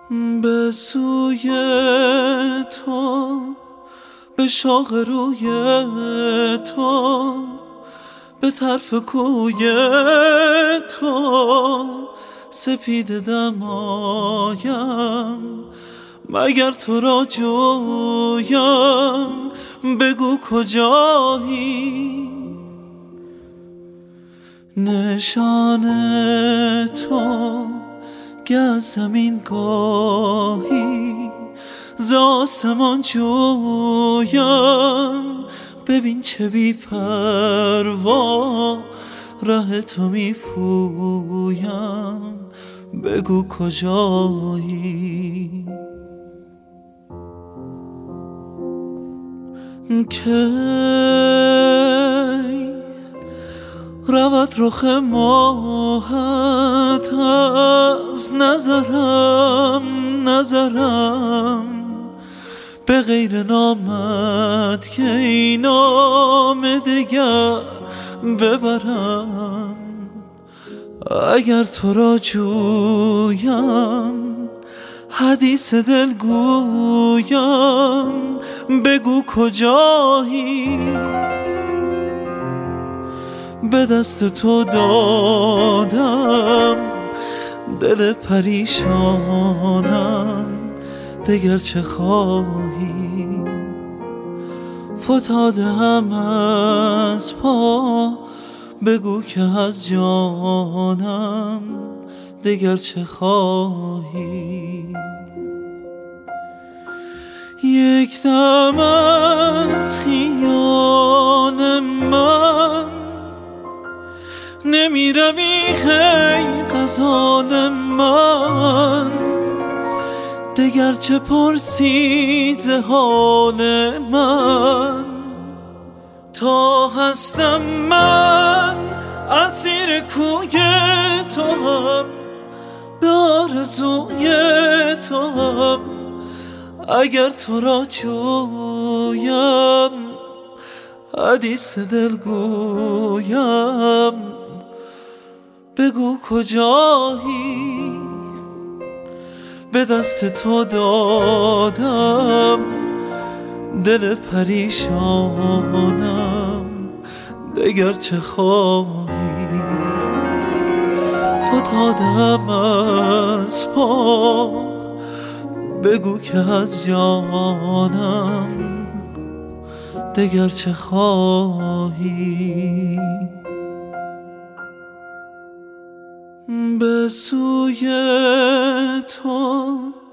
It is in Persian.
به سوی تو، به شاخ روی تو، به طرف کوی تو سپیده دمایم. مگر تو را جویم، بگو کجایی؟ نشان تو که از زمین گاهی ز آسمان جویم. ببین چه بی پروا ره تو می پویم، بگو کجایی؟ کی رود رخ ماهت از نظرم به غیر نامت که این نام دگر ببرم. اگر تو را جویم، حدیث دل گویم، بگو کجایی؟ به دست تو دادم دل پریشانم، دگر چه خواهی؟ فتاده هم از پا، بگو که از جانم دگر چه خواهی؟ یک دم از خیال من نمی روی ای غزال من، دگر چه پرسی ز حال من؟ تا هستم من اسیر کوی تو هم، به آرزوی تو هم. اگر تو را جویم، حدیث دل گویم، بگو کجایی؟ به دست تو دادم دل پریشانم، دگر چه خواهی؟ فتادم از پا، بگو که از جانم دگر چه خواهی؟ به سوی تو،